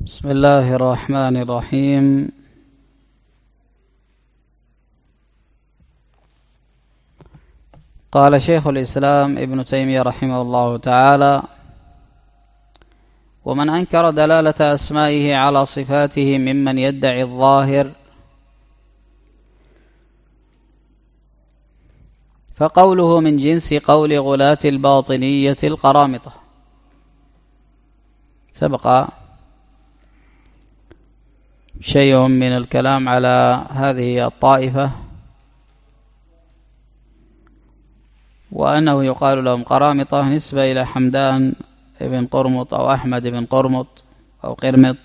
بسم الله الرحمن الرحيم. قال شيخ الإسلام ابن تيمية رحمه الله تعالى: ومن أنكر دلالة أسمائه على صفاته ممن يدعي الظاهر فقوله من جنس قول غلاة الباطنية القرامطة. سبق شيء من الكلام على هذه الطائفة وأنه يقال لهم قرامطة نسبة إلى حمدان بن قرمط أو أحمد بن قرمط أو قرمط،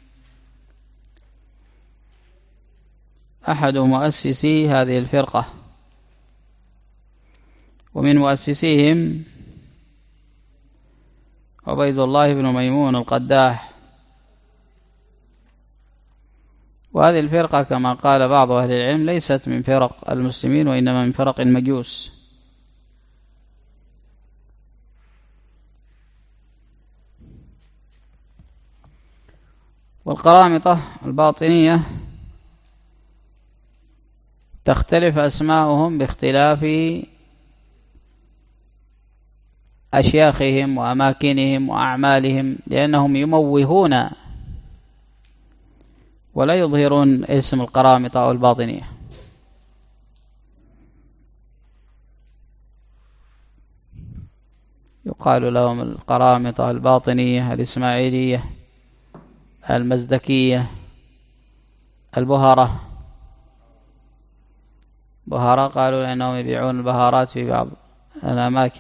أحد مؤسسي هذه الفرقة، ومن مؤسسيهم عبيد الله بن ميمون القداح. وهذه الفرقة كما قال بعض أهل العلم ليست من فرق المسلمين وإنما من فرق المجوس. والقرامطة الباطنية تختلف أسماؤهم باختلاف أشياخهم وأماكنهم وأعمالهم، لأنهم يموهون ولا يظهرون اسم القرامطة أو الباطنية. يقال لهم القرامطة الباطنية الإسماعيلية المزدكية البهرة. بهرة قالوا لأنهم يبيعون البهارات في بعض الأماكن.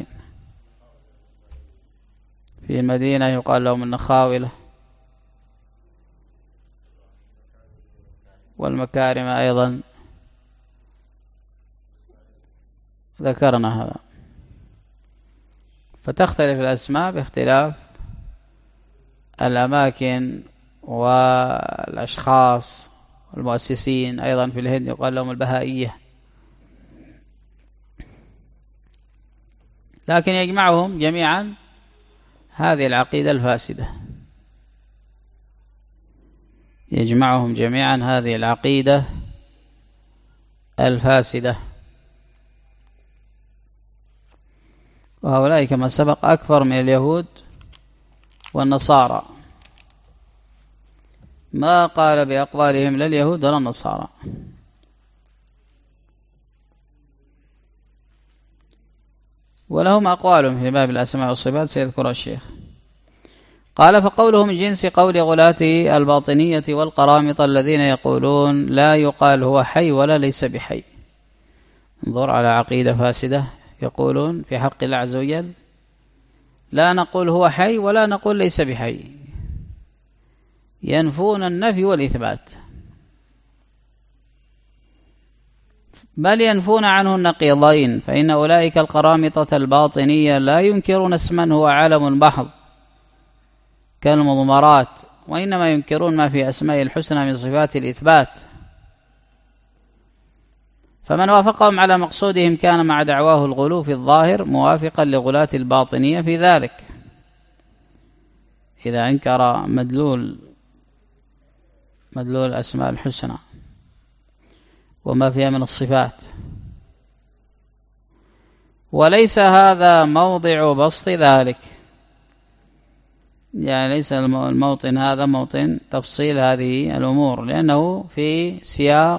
في المدينة يقال لهم النخاولة والمكارم أيضا ذكرنا هذا. فتختلف الأسماء باختلاف الأماكن والأشخاص والمؤسسين. أيضا في الهند يقال لهم البهائية. لكن يجمعهم جميعا هذه العقيدة الفاسدة، يجمعهم جميعا هذه العقيدة الفاسدة. وهؤلاء كما سبق أكثر من اليهود والنصارى، ما قال بأقوالهم لا اليهود ولا النصارى. ولهم أقوالهم في باب الأسماء والصفات سيذكر الشيخ. قال: فقوله من جنس قول غلاة الباطنية والقرامطة الذين يقولون لا يقال هو حي ولا ليس بحي. انظر على عقيدة فاسدة، يقولون في حق الله عز وجل لا نقول هو حي ولا نقول ليس بحي، ينفون النفي والإثبات، بل ينفون عنه النقيضين. فإن أولئك القرامطة الباطنية لا ينكرون اسما هو عالم محض كالمضمرات، وإنما ينكرون ما في أسماء الحسنى من صفات الإثبات. فمن وافقهم على مقصودهم كان مع دعواه الغلو في الظاهر موافقا لغلاة الباطنية في ذلك، إذا أنكر مدلول أسماء الحسنى وما فيها من الصفات. وليس هذا موضع بسط ذلك، يعني ليس الموطن هذا موطن تفصيل هذه الأمور، لأنه في سياق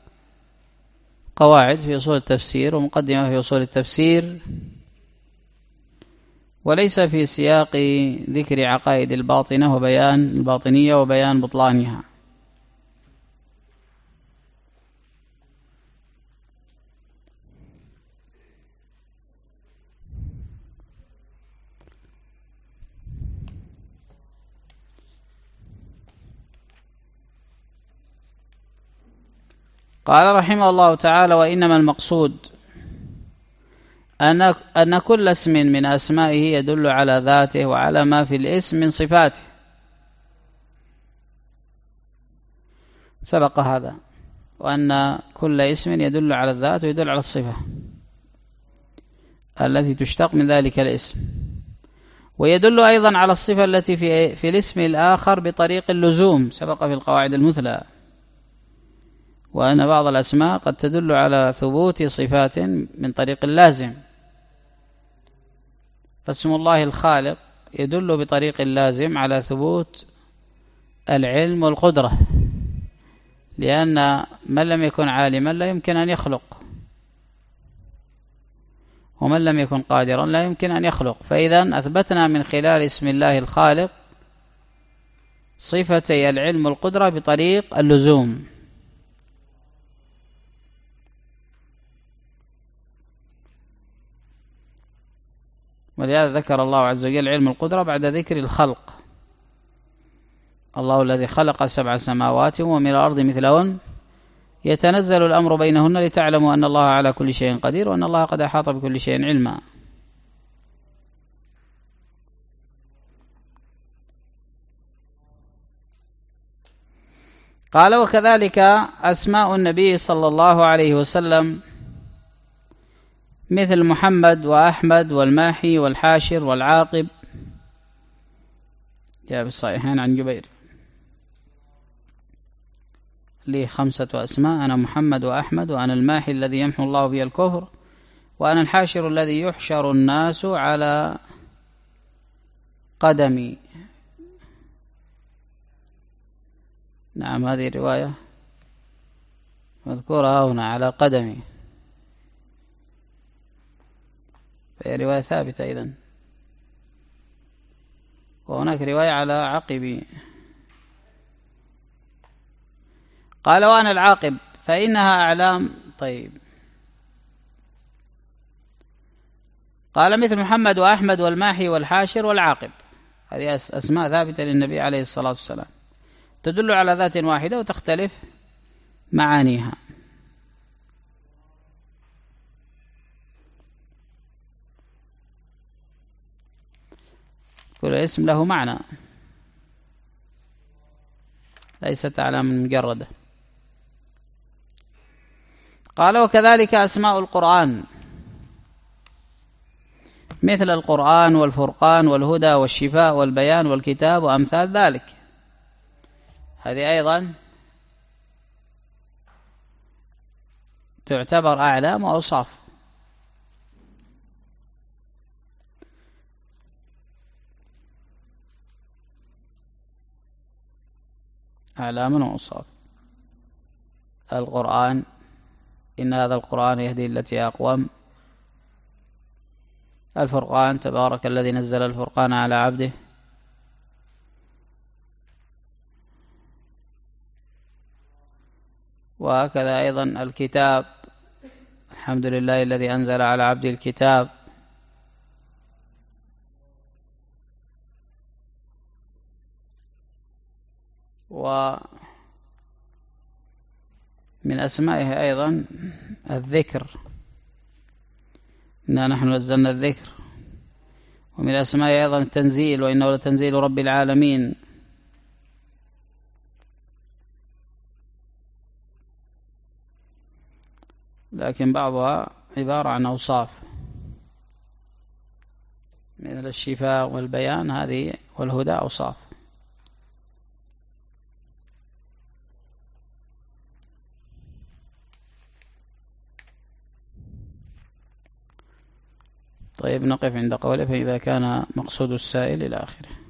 قواعد في أصول التفسير ومقدمة في أصول التفسير، وليس في سياق ذكر عقائد الباطنة وبيان الباطنية وبيان بطلانها. قال رحمه الله تعالى: وإنما المقصود أن كل اسم من أسمائه يدل على ذاته وعلى ما في الاسم من صفاته. سبق هذا، وأن كل اسم يدل على الذات ويدل على الصفة التي تشتق من ذلك الاسم. ويدل أيضا على الصفة التي في الاسم الآخر بطريق اللزوم، سبق في القواعد المثلى، وأن بعض الأسماء قد تدل على ثبوت صفات من طريق اللازم، فاسم الله الخالق يدل بطريق اللازم على ثبوت العلم والقدرة، لأن من لم يكن عالما لا يمكن أن يخلق، ومن لم يكن قادرا لا يمكن أن يخلق. فإذا أثبتنا من خلال اسم الله الخالق صفتي العلم والقدرة بطريق اللزوم. ولهذا ذكر الله عز وجل علم القدرة بعد ذكر الخلق. الله الذي خلق 7 سماوات ومن الأرض مثلهن يتنزل الأمر بينهن لتعلموا أن الله على كل شيء قدير وأن الله قد أحاط بكل شيء علما. قال وكذلك أسماء النبي صلى الله عليه وسلم مثل محمد وأحمد والماحي والحاشر والعاقب، جاء بالصحيحين عن جبير لي 5 أسماء: أنا محمد وأحمد، وأنا الماحي الذي يمحو الله بي الكفر، وأنا الحاشر الذي يحشر الناس على قدمي. نعم، هذه الرواية مذكورة هنا على قدمي، فهي رواية ثابتة إذن. وهناك رواية على عقبي. قال وأنا العاقب فإنها أعلام. طيب، قال مثل محمد وأحمد والماحي والحاشر والعاقب، هذه أسماء ثابتة للنبي عليه الصلاة والسلام، تدل على ذات واحدة وتختلف معانيها. كل اسم له معنى، ليست أعلام مجردة. قال وكذلك أسماء القرآن مثل القرآن والفرقان والهدى والشفاء والبيان والكتاب وأمثال ذلك، هذه أيضا تعتبر أعلام وأوصاف. أعلام وأوصاف. القرآن إن هذا القرآن يهدي التي أقوم. الفرقان تبارك الذي نزل الفرقان على عبده. وهكذا أيضا الكتاب، الحمد لله الذي أنزل على عبده الكتاب. ومن أسمائه أيضا الذكر، إنا نحن نزلنا الذكر. ومن أسمائه أيضا التنزيل، وإنه لتنزيل رب العالمين. لكن بعضها عبارة عن أوصاف مثل الشفاء والبيان، هذه والهدى أوصاف. طيب، نقف عند قوله فإذا كان مقصود السائل إلى آخره.